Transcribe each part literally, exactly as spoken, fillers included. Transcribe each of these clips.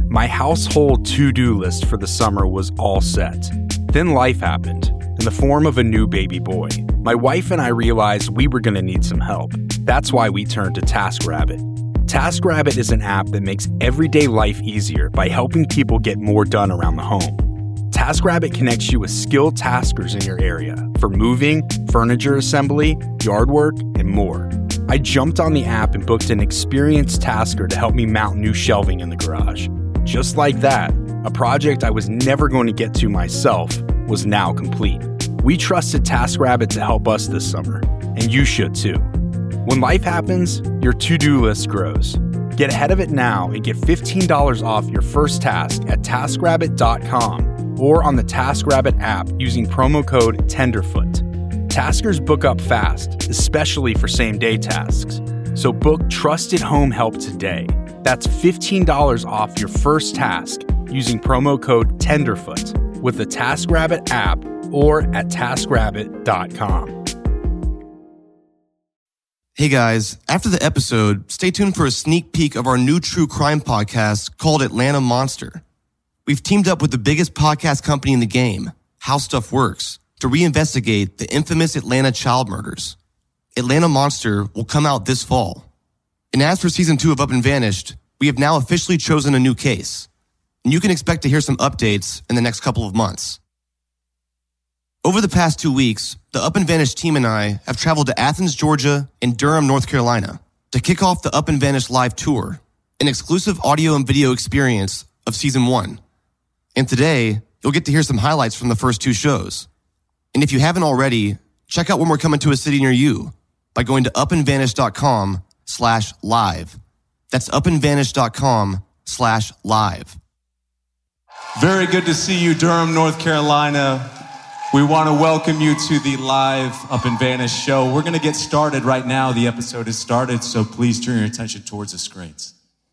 My household to-do list for the summer was all set. Then life happened, in the form of a new baby boy. My wife and I realized we were going to need some help. That's why we turned to TaskRabbit. TaskRabbit is an app that makes everyday life easier by helping people get more done around the home. TaskRabbit connects you with skilled taskers in your area for moving, furniture assembly, yard work, and more. I jumped on the app and booked an experienced tasker to help me mount new shelving in the garage. Just like that, a project I was never going to get to myself was now complete. We trusted TaskRabbit to help us this summer, and you should too. When life happens, your to-do list grows. Get ahead of it now and get fifteen dollars off your first task at task rabbit dot com or on the TaskRabbit app using promo code Tenderfoot. Taskers book up fast, especially for same-day tasks. So book trusted home help today. That's fifteen dollars off your first task using promo code Tenderfoot with the TaskRabbit app or at task rabbit dot com. Hey guys, after the episode, stay tuned for a sneak peek of our new true crime podcast called Atlanta Monster. We've teamed up with the biggest podcast company in the game, How Stuff Works, to reinvestigate the infamous Atlanta child murders. Atlanta Monster will come out this fall. And as for season two of Up and Vanished, we have now officially chosen a new case. And you can expect to hear some updates in the next couple of months. Over the past two weeks, the Up and Vanished team and I have traveled to Athens, Georgia, and Durham, North Carolina to kick off the Up and Vanished live tour, an exclusive audio and video experience of season one. And today, you'll get to hear some highlights from the first two shows. And if you haven't already, check out when we're coming to a city near you by going to upandvanished.com slash live. That's upandvanished.com slash live. Very good to see you, Durham, North Carolina. We want to welcome you to the live Up and Vanished show. We're going to get started right now. The episode has started, so please turn your attention towards the screens.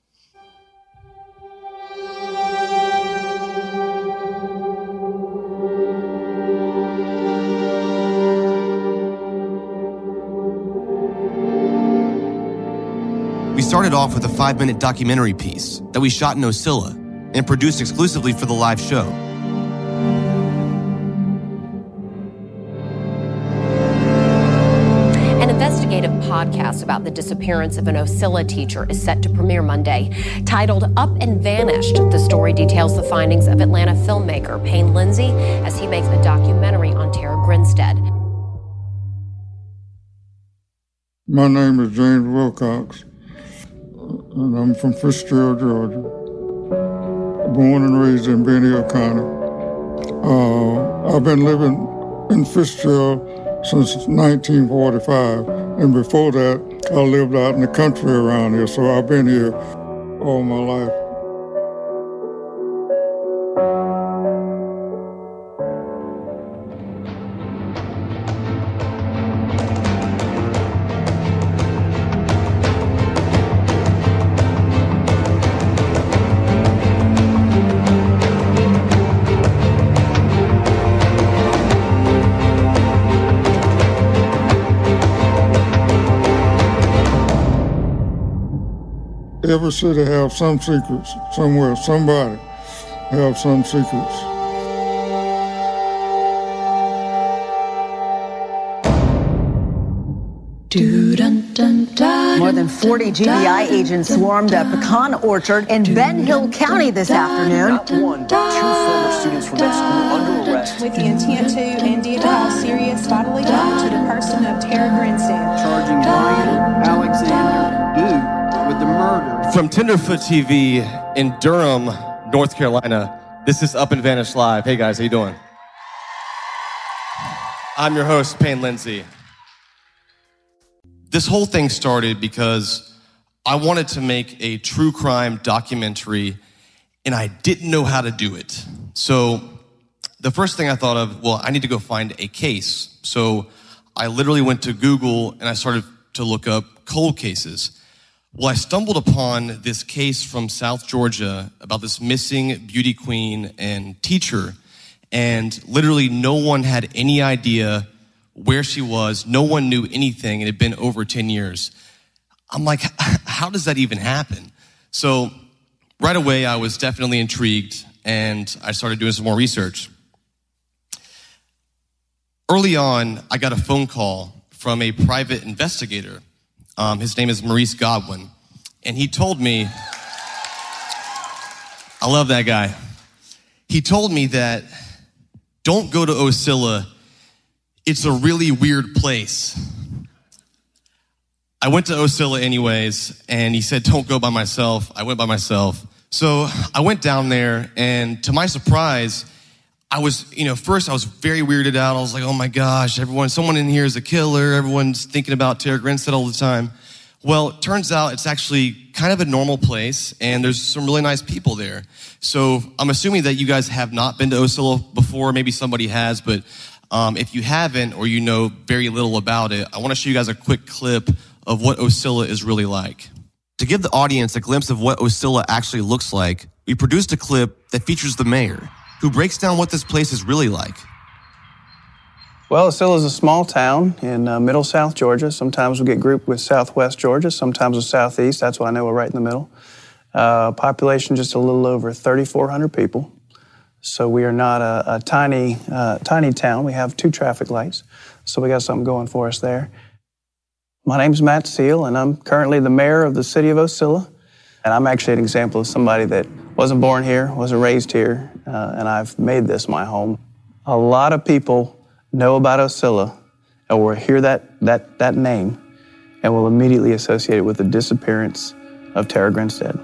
We started off with a five-minute documentary piece that we shot in Ocilla and produced exclusively for the live show. An investigative podcast about the disappearance of an Ocilla teacher is set to premiere Monday. Titled Up and Vanished, the story details the findings of Atlanta filmmaker Payne Lindsay as he makes a documentary on Tara Grinstead. My name is James Wilcox, and I'm from Fitzgerald, Georgia. Born and raised in Benny Hill County. Uh, I've been living in Fitzgerald since nineteen forty-five, and before that, I lived out in the country around here, so I've been here all my life. Every city have some secrets somewhere. Somebody have some secrets. More than forty G B I agents swarmed a pecan orchard in Ben Hill County this afternoon. Not one, but two former students from that school under arrest. With the intent to indeed cause serious bodily harm to the person of Tara Grinstead. Charging Ryan Alexander Duke with the murder. From Tenderfoot T V in Durham, North Carolina, this is Up and Vanished Live. Hey guys, how you doing? I'm your host, Payne Lindsay. This whole thing started because I wanted to make a true crime documentary and I didn't know how to do it. So the first thing I thought of, well, I need to go find a case. So I literally went to Google and I started to look up cold cases. Well, I stumbled upon this case from South Georgia about this missing beauty queen and teacher, and literally no one had any idea where she was. No one knew anything. It had been over ten years. I'm like, how does that even happen? So Right away, I was definitely intrigued, and I started doing some more research. Early on, I got a phone call from a private investigator. Um, his name is Maurice Godwin, and he told me, I love that guy. He told me that don't go to Ocilla. It's a really weird place. I went to Ocilla anyways, and he said, don't go by myself. I went by myself. So I went down there, and to my surprise, I was, you know, first I was very weirded out. I was like, oh my gosh, everyone, someone in here is a killer. Everyone's thinking about Tara Grinstead all the time. Well, it turns out it's actually kind of a normal place, and there's some really nice people there. So I'm assuming that you guys have not been to Ocilla before. Maybe somebody has, but um, if you haven't or you know very little about it, I want to show you guys a quick clip of what Ocilla is really like. To give the audience a glimpse of what Ocilla actually looks like, we produced a clip that features the mayor, who breaks down what this place is really like. Well, Ocilla is a small town in uh, middle South Georgia. Sometimes we get grouped with Southwest Georgia, sometimes with Southeast. That's why I know we're right in the middle. Uh, population just a little over thirty-four hundred people. So we are not a, a tiny, uh, tiny town. We have two traffic lights, so we got something going for us there. My name's Matt Seal, and I'm currently the mayor of the city of Ocilla. And I'm actually an example of somebody that wasn't born here, wasn't raised here, uh, and I've made this my home. A lot of people know about Ocilla and will hear that, that, that name and will immediately associate it with the disappearance of Tara Grinstead.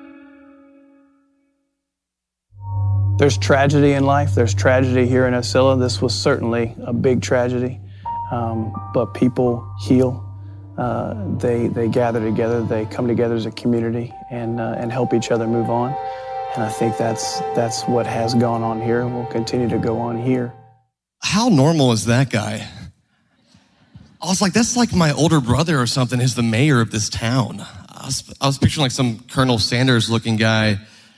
There's tragedy in life. There's tragedy here in Ocilla. This was certainly a big tragedy, um, but people heal. Uh, they they gather together, they come together as a community and uh, and help each other move on. And I think that's that's what has gone on here and will continue to go on here. How normal is that guy? I was like, that's like my older brother or something who's the mayor of this town. I was, I was picturing like some Colonel Sanders looking guy.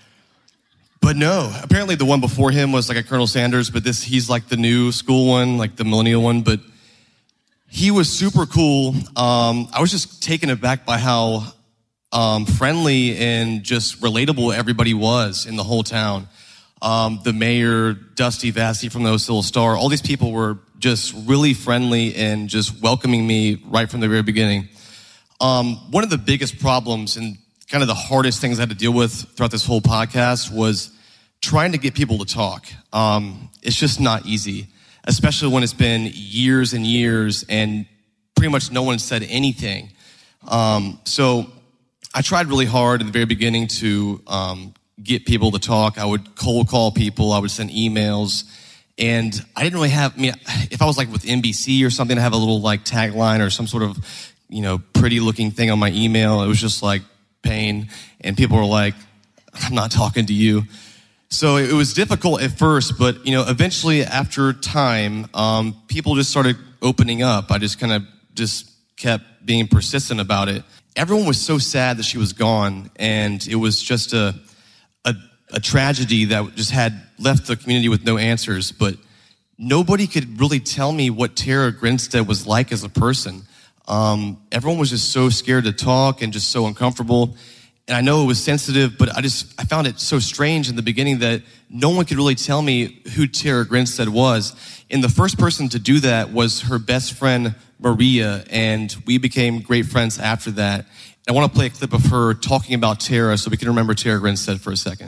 But no, apparently the one before him was like a Colonel Sanders, but this he's like the new school one, like the millennial one. But he was super cool. Um, I was just taken aback by how um, friendly and just relatable everybody was in the whole town. Um, the mayor, Dusty Vassy from the Ocilla Star, all these people were just really friendly and just welcoming me right from the very beginning. Um, one of the biggest problems and kind of the hardest things I had to deal with throughout this whole podcast was trying to get people to talk. Um, it's just not easy, especially when it's been years and years and pretty much no one said anything. Um, so I tried really hard in the very beginning to um, get people to talk. I would cold call people. I would send emails. And I didn't really have, I mean, if I was like with N B C or something, I have a little like tagline or some sort of, you know, pretty looking thing on my email. It was just like pain. And people were like, I'm not talking to you. So it was difficult at first, but, you know, eventually after time, um, people just started opening up. I just kind of just kept being persistent about it. Everyone was so sad that she was gone, and it was just a, a, a tragedy that just had left the community with no answers, but nobody could really tell me what Tara Grinstead was like as a person. Um, everyone was just so scared to talk and just so uncomfortable. And I know it was sensitive, but I just, I found it so strange in the beginning that no one could really tell me who Tara Grinstead was. And the first person to do that was her best friend, Maria, and we became great friends after that. I want to play a clip of her talking about Tara so we can remember Tara Grinstead for a second.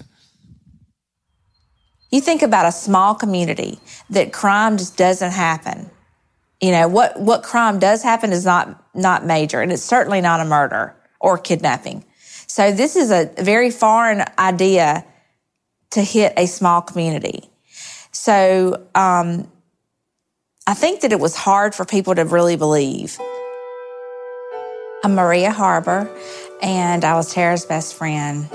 You think about a small community that crime just doesn't happen. You know, what, what crime does happen is not, not major, and it's certainly not a murder or kidnapping. So this is a very foreign idea to hit a small community. So um, I think that it was hard for people to really believe. I'm Maria Harbor, and I was Tara's best friend.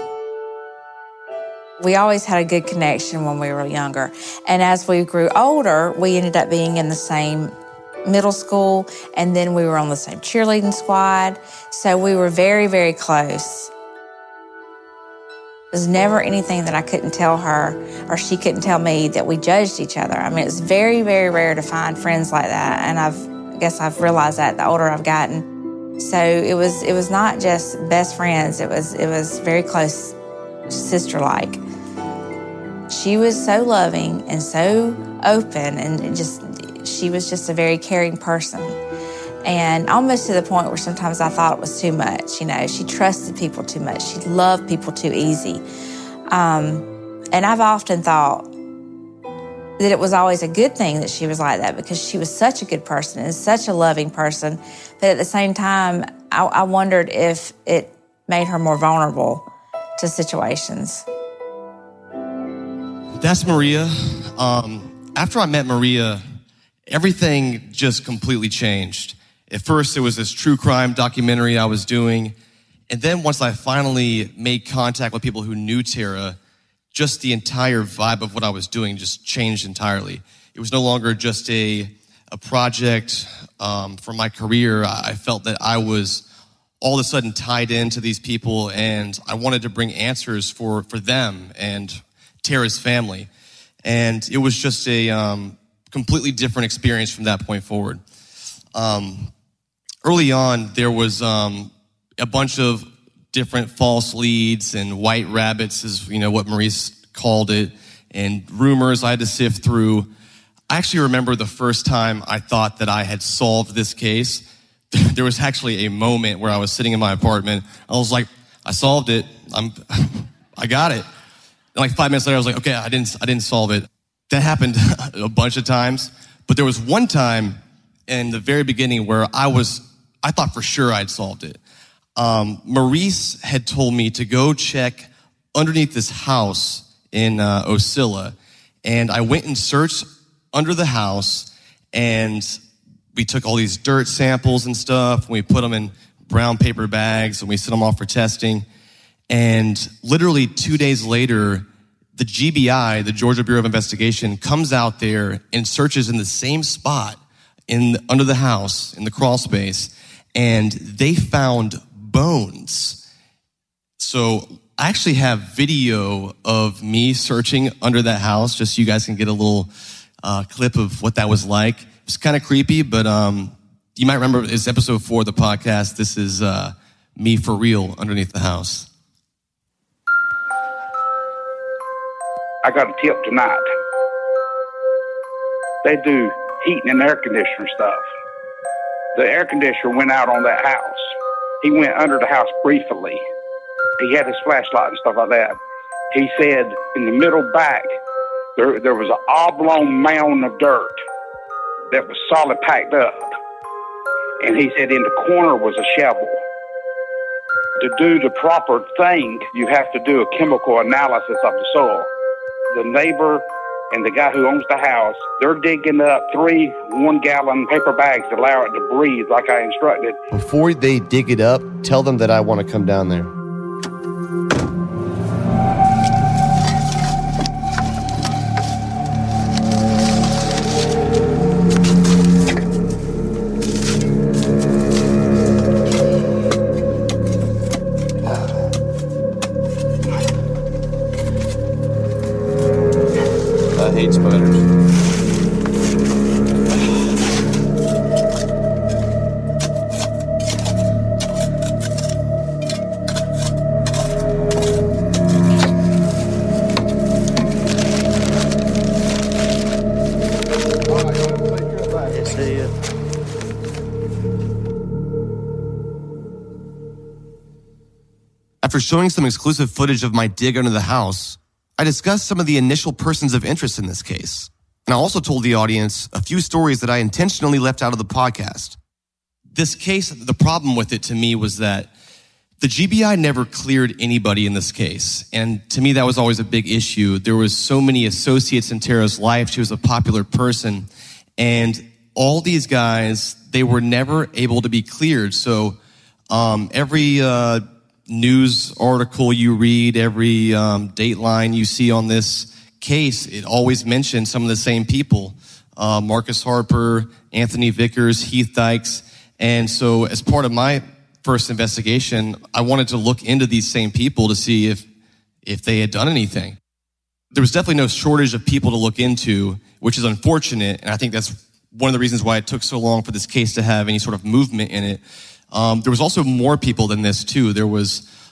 We always had a good connection when we were younger. And as we grew older, we ended up being in the same middle school, and then we were on the same cheerleading squad. So we were very, very close. There's never anything that I couldn't tell her or she couldn't tell me that we judged each other. I mean, it's very, very rare to find friends like that. And I've, I guess I've realized that the older I've gotten. So it was, it was not just best friends. It was, it was very close sister-like. She was so loving and so open, and just she was just a very caring person. And almost to the point where sometimes I thought it was too much. You know, she trusted people too much. She loved people too easy. Um, and I've often thought that it was always a good thing that she was like that, because she was such a good person and such a loving person. But at the same time, I, I wondered if it made her more vulnerable to situations. That's Maria. Um, after I met Maria, everything just completely changed. At first, it was this true crime documentary I was doing. And then once I finally made contact with people who knew Tara, just the entire vibe of what I was doing just changed entirely. It was no longer just a, a project um, for my career. I felt that I was all of a sudden tied into these people, and I wanted to bring answers for, for them and Tara's family. And it was just a um, completely different experience from that point forward. Um, early on, there was um, a bunch of different false leads and white rabbits, is you know what Maurice called it, and rumors I had to sift through. I actually remember the first time I thought that I had solved this case. There was actually a moment where I was sitting in my apartment. I was like, I solved it. I'm, I got it. And like five minutes later, I was like, okay, I didn't, I didn't solve it. That happened a bunch of times, but there was one time in the very beginning where I was, I thought for sure I'd solved it. Um, Maurice had told me to go check underneath this house in uh, Ocilla, and I went and searched under the house, and we took all these dirt samples and stuff, and we put them in brown paper bags, and we sent them off for testing. And literally two days later, the G B I, the Georgia Bureau of Investigation, comes out there and searches in the same spot in under the house, in the crawl space, and they found bones. So I actually have video of me searching under that house, just so you guys can get a little uh, clip of what that was like. It's kind of creepy, but um, you might remember it's episode four of the podcast. This is uh, me for real underneath the house. I got a tip tonight. They do heating and air conditioner stuff. The air conditioner went out on that house. He went under the house briefly. He had his flashlight and stuff like that. He said in the middle back, there, there was an oblong mound of dirt that was solid packed up. And he said in the corner was a shovel. To do the proper thing, you have to do a chemical analysis of the soil. The neighbor and the guy who owns the house, they're digging up three one-gallon paper bags to allow it to breathe like I instructed. Before they dig it up, tell them that I want to come down there. I hate spiders. After showing some exclusive footage of my dig under the house, I discussed some of the initial persons of interest in this case. And I also told the audience a few stories that I intentionally left out of the podcast. This case, the problem with it to me was that the G B I never cleared anybody in this case. And to me, that was always a big issue. There was so many associates in Tara's life. She was a popular person. And all these guys, they were never able to be cleared. So um, every uh, news article you read, every um, dateline you see on this case, it always mentions some of the same people. Uh, Marcus Harper, Anthony Vickers, Heath Dykes. And so as part of my first investigation, I wanted to look into these same people to see if if they had done anything. There was definitely no shortage of people to look into, which is unfortunate. And I think that's one of the reasons why it took so long for this case to have any sort of movement in it. Um, there was also more people than this too. There was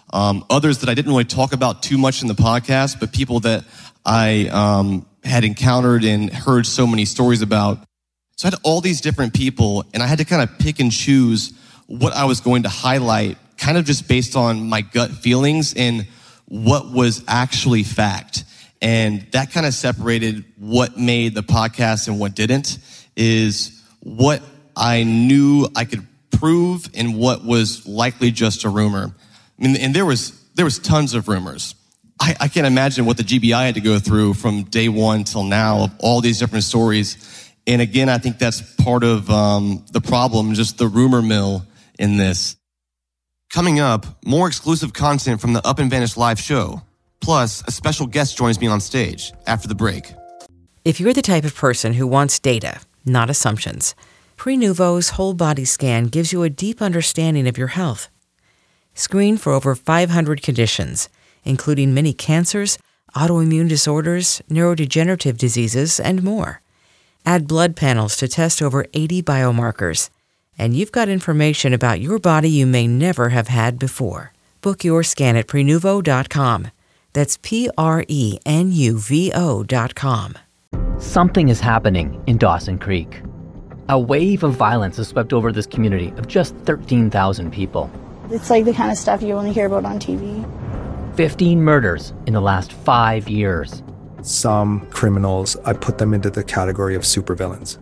Um, others that I didn't really talk about too much in the podcast, but people that I um, had encountered and heard so many stories about. So I had all these different people, and I had to kind of pick and choose what I was going to highlight, kind of just based on my gut feelings and what was actually fact. And that kind of separated what made the podcast and what didn't, is what I knew I could prove and what was likely just a rumor. I mean, and there was there was tons of rumors. I, I can't imagine what the G B I had to go through from day one till now of all these different stories. And again, I think that's part of um, the problem, just the rumor mill in this. Coming up, more exclusive content from the Up and Vanish live show. Plus, a special guest joins me on stage after the break. If you're the type of person who wants data, not assumptions, Prenuvo's whole body scan gives you a deep understanding of your health. Screen for over five hundred conditions, including many cancers, autoimmune disorders, neurodegenerative diseases, and more. Add blood panels to test over eighty biomarkers, and you've got information about your body you may never have had before. Book your scan at Prenuvo dot com. That's P R E N U V O dot com. Something is happening in Dawson Creek. A wave of violence has swept over this community of just thirteen thousand people. It's like the kind of stuff you only hear about on T V. fifteen murders in the last five years. Some criminals, I put them into the category of supervillains.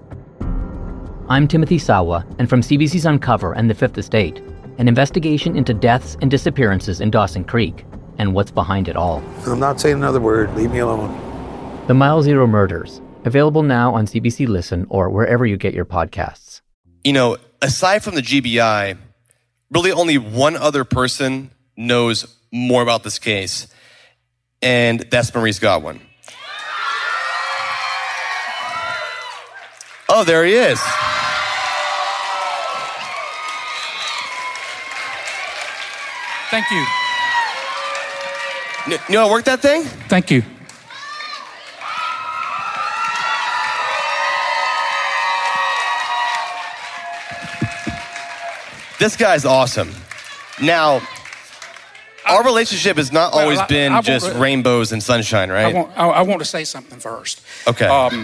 I'm Timothy Sawa, and from C B C's Uncover and The Fifth Estate, an investigation into deaths and disappearances in Dawson Creek and what's behind it all. I'm not saying another word. Leave me alone. The Mile Zero Murders, available now on C B C Listen or wherever you get your podcasts. You know, aside from the G B I, really only one other person knows more about this case, and that's Maurice Godwin. Oh, there he is. Thank you. You know how to work that thing? Thank you. This guy's awesome. Now, our relationship has not well, always I, been I just want, rainbows and sunshine, right? I want, I, I want to say something first. Okay. Um,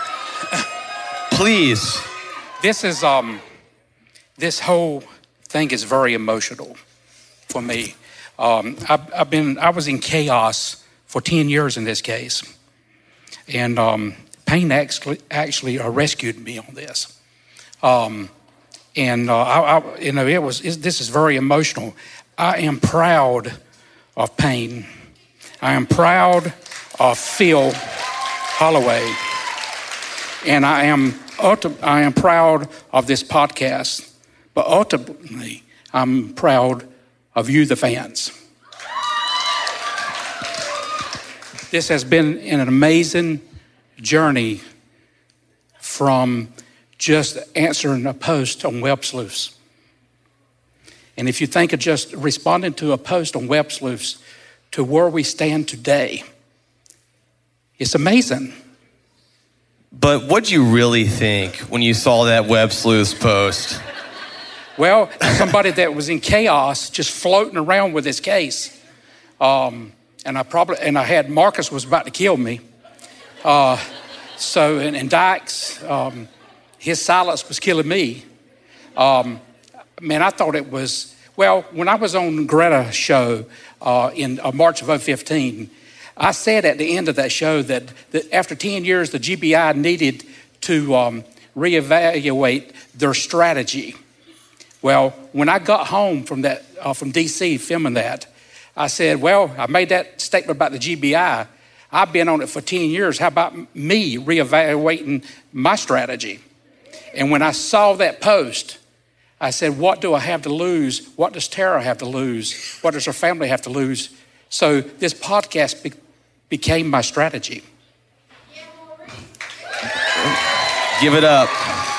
Please. This is um, this whole thing is very emotional for me. Um, I've, I've been I was in chaos for ten years in this case, and um, Payne actually actually uh, rescued me on this. Um, and uh, I, I, you know, it was it, this is very emotional. I am proud of Payne. I am proud of Phil Holloway, and I am I am proud of this podcast. But ultimately, I'm proud of you, the fans. This has been an amazing journey from just answering a post on Web Sleuths. And if you think of just responding to a post on Web Sleuths to where we stand today, it's amazing. But what'd you really think when you saw that Web Sleuths post? Well, somebody that was in chaos, just floating around with this case. Um, and I probably, and I had Marcus was about to kill me. Uh, so, and, and Dykes, um, his silence was killing me. Um, man, I thought it was, well, when I was on Greta's show uh, in uh, March of oh fifteen, I said at the end of that show that, that after ten years, the G B I needed to um, reevaluate their strategy. Well, when I got home from that uh, from D C filming that, I said, well, I made that statement about the G B I. I've been on it for ten years. How about me reevaluating my strategy? And when I saw that post, I said, what do I have to lose? What does Tara have to lose? What does her family have to lose? So this podcast be- became my strategy. Give it up.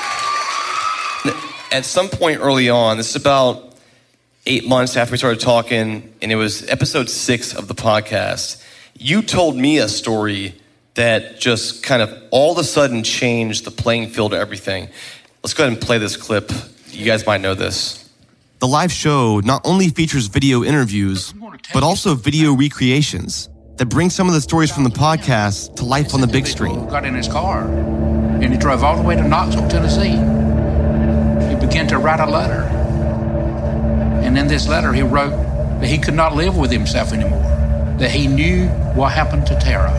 At some point early on, this is about eight months after we started talking, and it was episode six of the podcast, you told me a story that just kind of all of a sudden changed the playing field of everything. Let's go ahead and play this clip. You guys might know this. The live show not only features video interviews, but also video recreations that bring some of the stories from the podcast to life on the big screen. Got in his car and he drove all the way to Knoxville, Tennessee. He began to write a letter. And in this letter, he wrote that he could not live with himself anymore, that he knew what happened to Tara.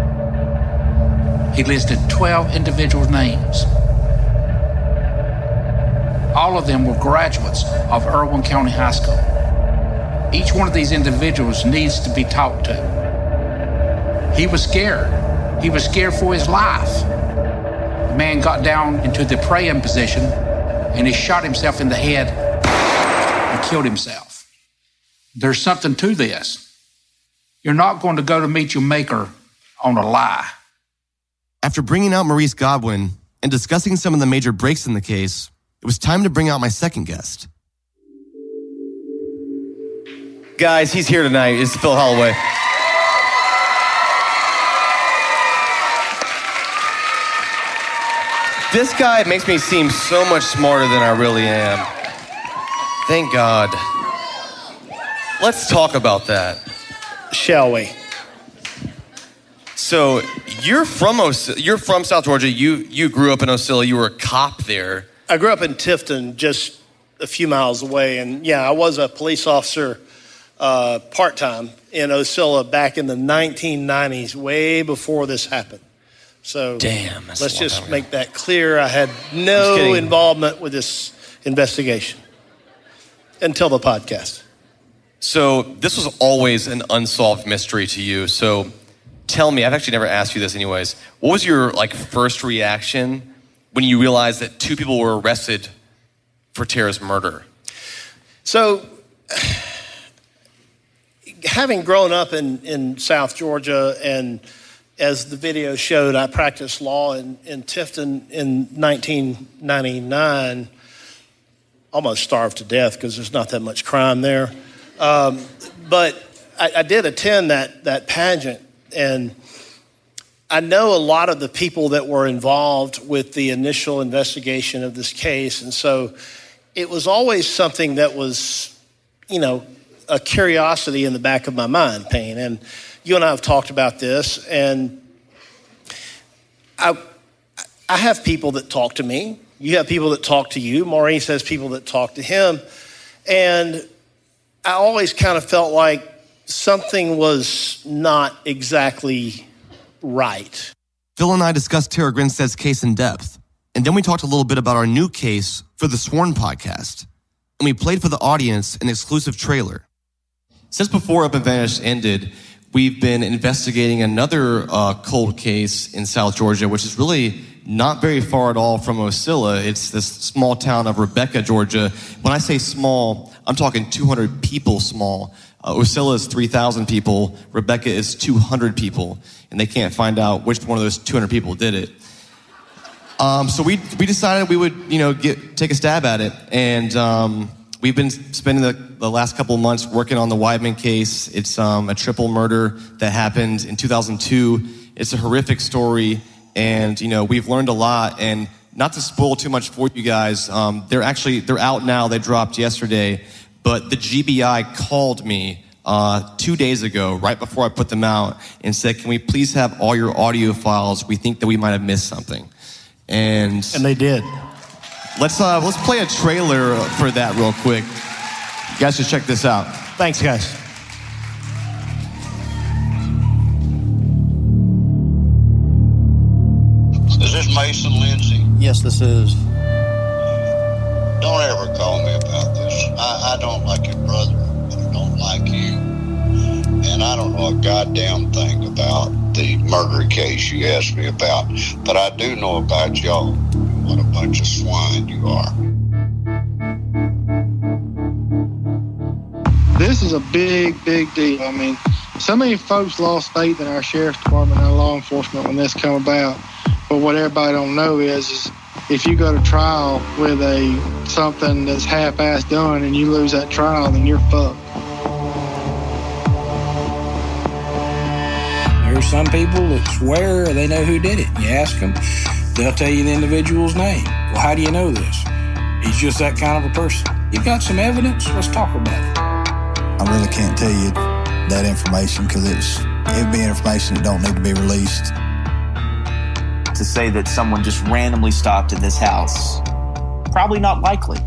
He listed twelve individuals' names. All of them were graduates of Irwin County High School. Each one of these individuals needs to be talked to. He was scared. He was scared for his life. The man got down into the praying position and he shot himself in the head and killed himself. There's something to this. You're not going to go to meet your maker on a lie. After bringing out Maurice Godwin and discussing some of the major breaks in the case, it was time to bring out my second guest. Guys, he's here tonight. It's Phil Holloway. This guy makes me seem so much smarter than I really am. Thank God. Let's talk about that. Shall we? So you're from Oc- you're from South Georgia. You you grew up in Ocilla. You were a cop there. I grew up in Tifton, just a few miles away, and yeah, I was a police officer uh, part-time in Ocilla back in the nineteen nineties, way before this happened. So damn, let's just make that clear. I had no involvement with this investigation until the podcast. So this was always an unsolved mystery to you. So tell me, I've actually never asked you this anyways. What was your like first reaction when you realized that two people were arrested for Tara's murder? So, having grown up in, in South Georgia, and as the video showed, I practiced law in, in Tifton in nineteen ninety-nine, almost starved to death because there's not that much crime there. Um, but I, I did attend that, that pageant, and I know a lot of the people that were involved with the initial investigation of this case. And so it was always something that was, you know, a curiosity in the back of my mind, Payne. And you and I have talked about this. And I, I have people that talk to me. You have people that talk to you. Maurice has people that talk to him. And I always kind of felt like something was not exactly right. Phil and I discussed Tara Grinstead's case in depth, and then we talked a little bit about our new case for the Sworn podcast, and we played for the audience an exclusive trailer. Since before Up and Vanished ended, we've been investigating another uh, cold case in South Georgia, which is really not very far at all from Ocilla. It's this small town of Rebecca, Georgia. When I say small, I'm talking two hundred people small. Uh, Ocilla is three thousand people. Rebecca is two hundred people. And they can't find out which one of those two hundred people did it. Um, so we we decided we would, you know, get take a stab at it. And um, we've been spending the, the last couple of months working on the Weidman case. It's um, a triple murder that happened in two thousand two. It's a horrific story. And, you know, we've learned a lot. And not to spoil too much for you guys, um, they're actually, they're out now. They dropped yesterday. But the G B I called me uh, two days ago, right before I put them out, and said, can we please have all your audio files? We think that we might have missed something. And and they did. Let's uh, let's play a trailer for that real quick. You guys should check this out. Thanks, guys. Is this Mason Lindsay? Yes, this is. Don't ever call me about this. I, I don't like your brother, but I don't like you. And I don't know a goddamn thing about the murder case you asked me about. But I do know about y'all. What a bunch of swine you are. This is a big, big deal. I mean, so many folks lost faith in our sheriff's department and our law enforcement when this come about. But what everybody don't know is, is if you go to trial with a something that's half-assed done and you lose that trial, then you're fucked. There are some people that swear they know who did it. You ask them, they'll tell you the individual's name. Well, how do you know this? He's just that kind of a person. You got some evidence? Let's talk about it. I really can't tell you that information because it's it would be information that don't need to be released. To say that someone just randomly stopped at this house, probably not likely.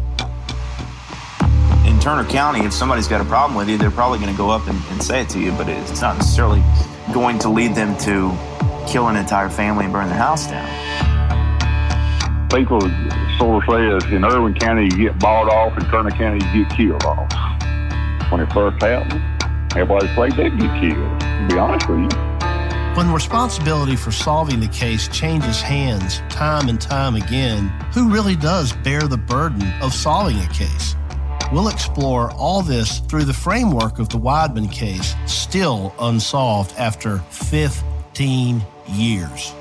In Turner County, if somebody's got a problem with you, they're probably going to go up and, and say it to you, but it's not necessarily going to lead them to kill an entire family and burn their house down. People sort of say in Irwin County you get bought off, in Turner County you get killed off. When it first happened, everybody's afraid they'd get killed, to be honest with you. When responsibility for solving the case changes hands time and time again, who really does bear the burden of solving a case? We'll explore all this through the framework of the Weidman case, still unsolved after fifteen years.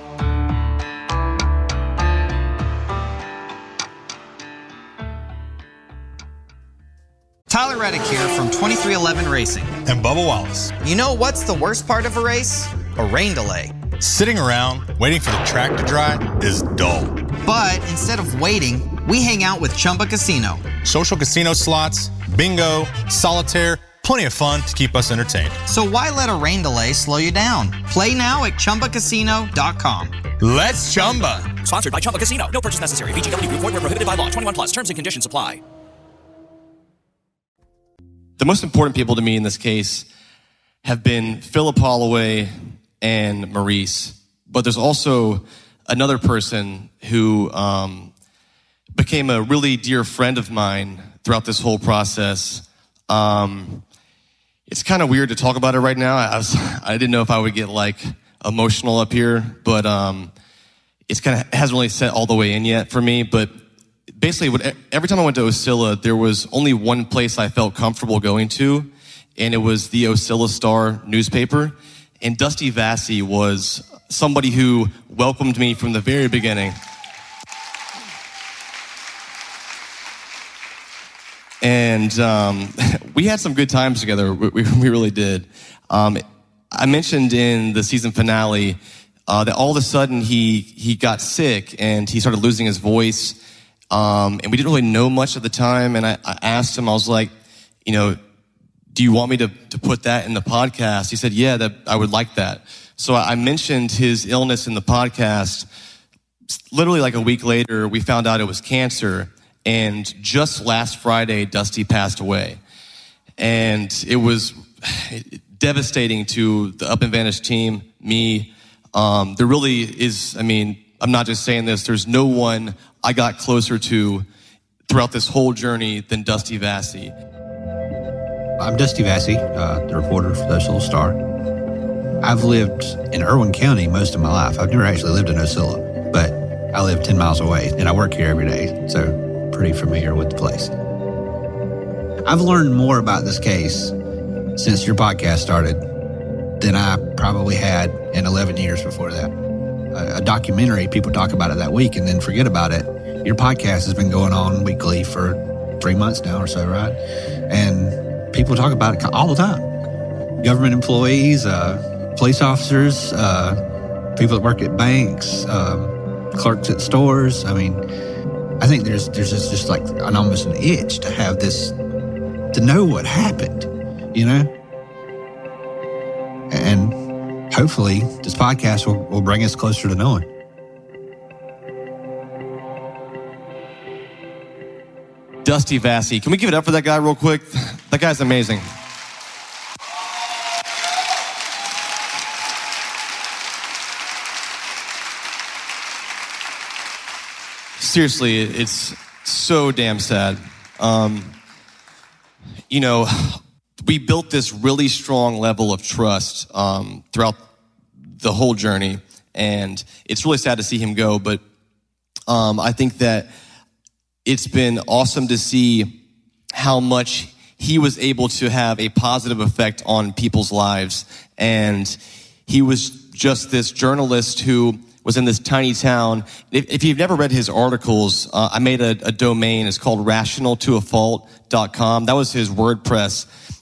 Tyler Reddick here from twenty-three eleven Racing. And Bubba Wallace. You know what's the worst part of a race? A rain delay. Sitting around waiting for the track to dry is dull. But instead of waiting, we hang out with Chumba Casino. Social casino slots, bingo, solitaire, plenty of fun to keep us entertained. So why let a rain delay slow you down? Play now at Chumba Casino dot com. Let's Chumba. Sponsored by Chumba Casino. No purchase necessary. V G W Group. Void where prohibited by law. twenty-one plus. Terms and conditions apply. The most important people to me in this case have been Philip Holloway and Maurice, but there's also another person who um, became a really dear friend of mine throughout this whole process. Um, it's kind of weird to talk about it right now. I was, I didn't know if I would get like emotional up here, but um, it's kind of it hasn't really set all the way in yet for me. But basically, what, every time I went to Ocilla, there was only one place I felt comfortable going to, and it was the Ocilla Star newspaper. And Dusty Vassy was somebody who welcomed me from the very beginning. And um, we had some good times together. We, we really did. Um, I mentioned in the season finale uh, that all of a sudden he he got sick and he started losing his voice. Um, and we didn't really know much at the time. And I, I asked him, I was like, you know, do you want me to, to put that in the podcast? He said, yeah, that I would like that. So I mentioned his illness in the podcast. Literally like a week later, we found out it was cancer. And just last Friday, Dusty passed away. And it was devastating to the Up and Vanish team, me. Um, there really is, I mean, I'm not just saying this, there's no one I got closer to throughout this whole journey than Dusty Vassy. I'm Dusty Vassy, uh, the reporter for the Ocilla Star. I've lived in Irwin County most of my life. I've never actually lived in Ocilla, but I live ten miles away, and I work here every day, so pretty familiar with the place. I've learned more about this case since your podcast started than I probably had in eleven years before that. A, a documentary, people talk about it that week and then forget about it. Your podcast has been going on weekly for three months now or so, right? And people talk about it all the time. Government employees, uh, police officers, uh, people that work at banks, um, clerks at stores. I mean, I think there's there's just, just like an almost an itch to have this, to know what happened, you know? And hopefully this podcast will, will bring us closer to knowing. Dusty Vassy. Can we give it up for that guy real quick? That guy's amazing. Seriously, it's so damn sad. Um, you know, we built this really strong level of trust um, throughout the whole journey, and it's really sad to see him go, but um, I think that it's been awesome to see how much he was able to have a positive effect on people's lives. And he was just this journalist who was in this tiny town. If, if you've never read his articles, uh, I made a, a domain. It's called rational to a fault dot com. That was his WordPress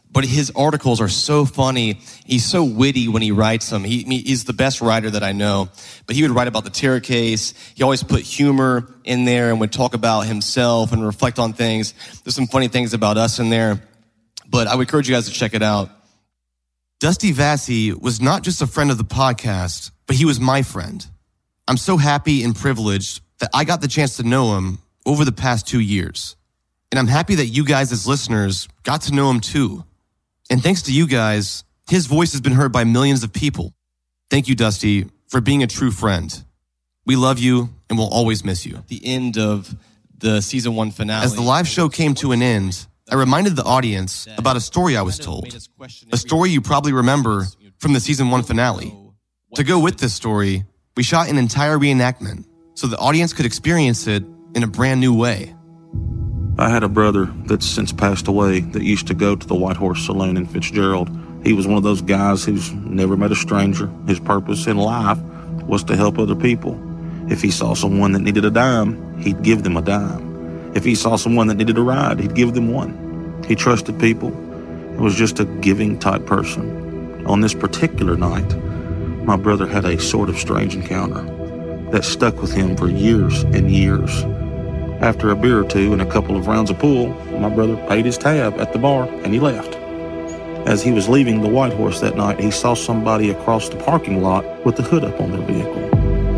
but his articles are so funny. He's so witty when he writes them. He, he's the best writer that I know. But he would write about the terror case. He always put humor in there and would talk about himself and reflect on things. There's some funny things about us in there. But I would encourage you guys to check it out. Dusty Vassy was not just a friend of the podcast, but he was my friend. I'm so happy and privileged that I got the chance to know him over the past two years. And I'm happy that you guys as listeners got to know him too. And thanks to you guys, his voice has been heard by millions of people. Thank you, Dusty, for being a true friend. We love you and we'll always miss you. The end of the season one finale. As the live show came to an end, I reminded the audience about a story I was told. A story you probably remember from the season one finale. To go with this story, we shot an entire reenactment so the audience could experience it in a brand new way. I had a brother that's since passed away that used to go to the White Horse Saloon in Fitzgerald. He was one of those guys who's never met a stranger. His purpose in life was to help other people. If he saw someone that needed a dime, he'd give them a dime. If he saw someone that needed a ride, he'd give them one. He trusted people. He was just a giving type person. On this particular night, my brother had a sort of strange encounter that stuck with him for years and years. After a beer or two and a couple of rounds of pool, my brother paid his tab at the bar and he left. As he was leaving the White Horse that night, he saw somebody across the parking lot with the hood up on their vehicle.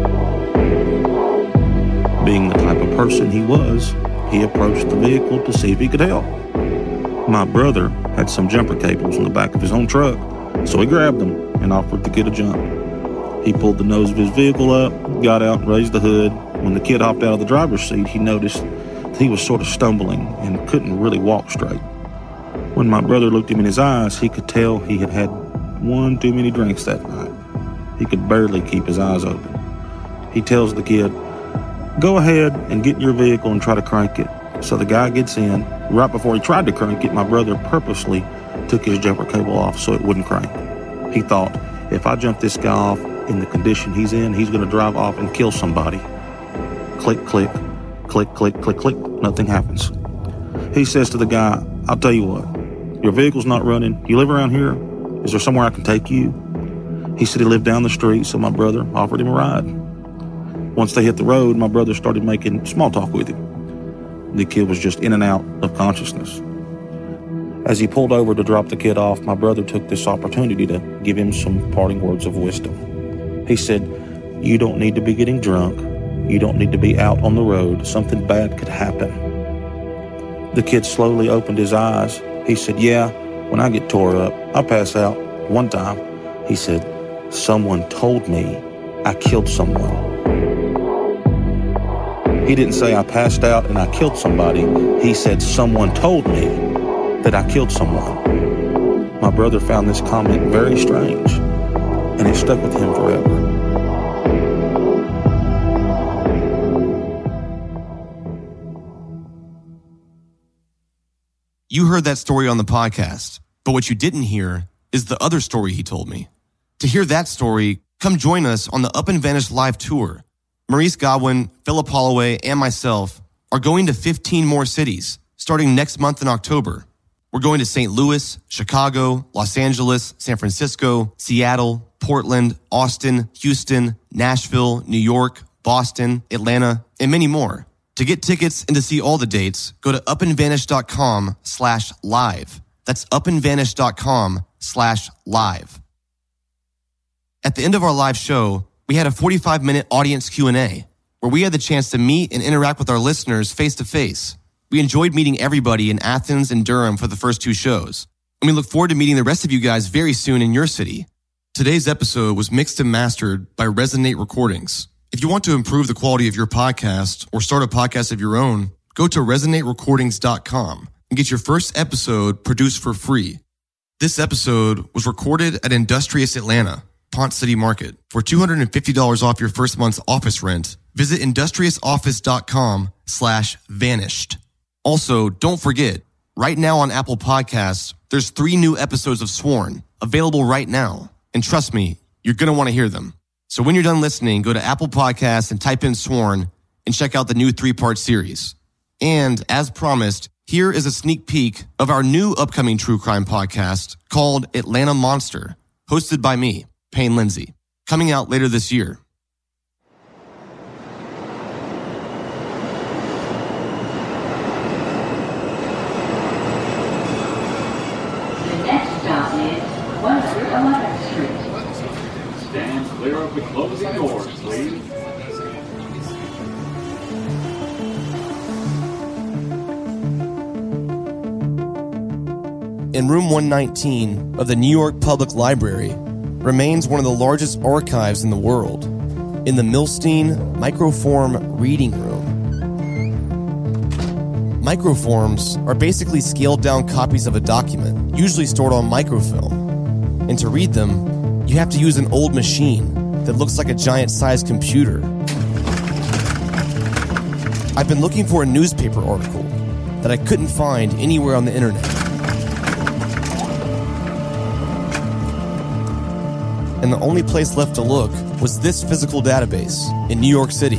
Being the type of person he was, he approached the vehicle to see if he could help. My brother had some jumper cables in the back of his own truck, so he grabbed them and offered the kid a jump. He pulled the nose of his vehicle up, got out and raised the hood. When the kid hopped out of the driver's seat, he noticed that he was sort of stumbling and couldn't really walk straight. When my brother looked him in his eyes, he could tell he had had one too many drinks that night. He could barely keep his eyes open. He tells the kid, "Go ahead and get in your vehicle and try to crank it." So the guy gets in. Right before he tried to crank it, my brother purposely took his jumper cable off so it wouldn't crank. He thought, if I jump this guy off in the condition he's in, he's going to drive off and kill somebody. Click, click, click, click, click, click. Nothing happens. He says to the guy, "I'll tell you what, your vehicle's not running. You live around here? Is there somewhere I can take you?" He said he lived down the street, so my brother offered him a ride. Once they hit the road, my brother started making small talk with him. The kid was just in and out of consciousness. As he pulled over to drop the kid off, my brother took this opportunity to give him some parting words of wisdom. He said, "You don't need to be getting drunk. You don't need to be out on the road. Something bad could happen." The kid slowly opened his eyes. He said, "Yeah, when I get tore up, I pass out. One time," he said, "someone told me I killed someone." He didn't say I passed out and I killed somebody. He said someone told me that I killed someone. My brother found this comment very strange, and it stuck with him forever. You heard that story on the podcast, but what you didn't hear is the other story he told me. To hear that story, come join us on the Up and Vanish live tour. Maurice Godwin, Philip Holloway, and myself are going to fifteen more cities starting next month in October. We're going to Saint Louis, Chicago, Los Angeles, San Francisco, Seattle, Portland, Austin, Houston, Nashville, New York, Boston, Atlanta, and many more. To get tickets and to see all the dates, go to upandvanish.com slash live. That's upandvanish.com slash live. At the end of our live show, we had a forty-five minute audience Q and A where we had the chance to meet and interact with our listeners face to face. We enjoyed meeting everybody in Athens and Durham for the first two shows, and we look forward to meeting the rest of you guys very soon in your city. Today's episode was mixed and mastered by Resonate Recordings. If you want to improve the quality of your podcast or start a podcast of your own, go to resonate recordings dot com and get your first episode produced for free. This episode was recorded at Industrious Atlanta, Ponce City Market. For two hundred fifty dollars off your first month's office rent, visit industriousoffice.com slash vanished. Also, don't forget, right now on Apple Podcasts, there's three new episodes of Sworn available right now. And trust me, you're going to want to hear them. So when you're done listening, go to Apple Podcasts and type in Sworn and check out the new three-part series. And as promised, Here is a sneak peek of our new upcoming true crime podcast called Atlanta Monster, hosted by me, Payne Lindsay, coming out later this year. The next stop is one eleventh Street. Stand clear of the closing doors, please. In room one nineteen of the New York Public Library remains one of the largest archives in the world, in the Milstein Microform Reading Room. Microforms are basically scaled-down copies of a document, usually stored on microfilm. And to read them, you have to use an old machine that looks like a giant-sized computer. I've been looking for a newspaper article that I couldn't find anywhere on the internet. And the only place left to look was this physical database in New York City.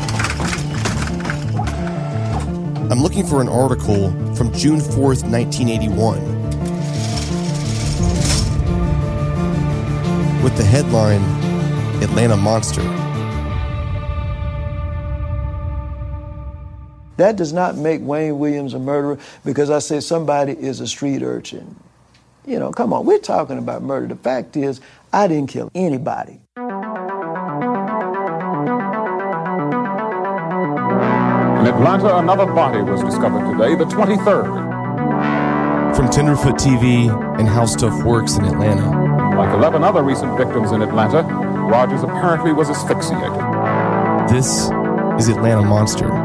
I'm looking for an article from June fourth, nineteen eighty-one, with the headline, Atlanta Monster. That does not make Wayne Williams a murderer because I say somebody is a street urchin. You know, come on, we're talking about murder. The fact is, I didn't kill anybody. In Atlanta, another body was discovered today, the twenty-third. From Tenderfoot T V and How Stuff Works in Atlanta. Like eleven other recent victims in Atlanta, Rogers apparently was asphyxiated. This is Atlanta Monster.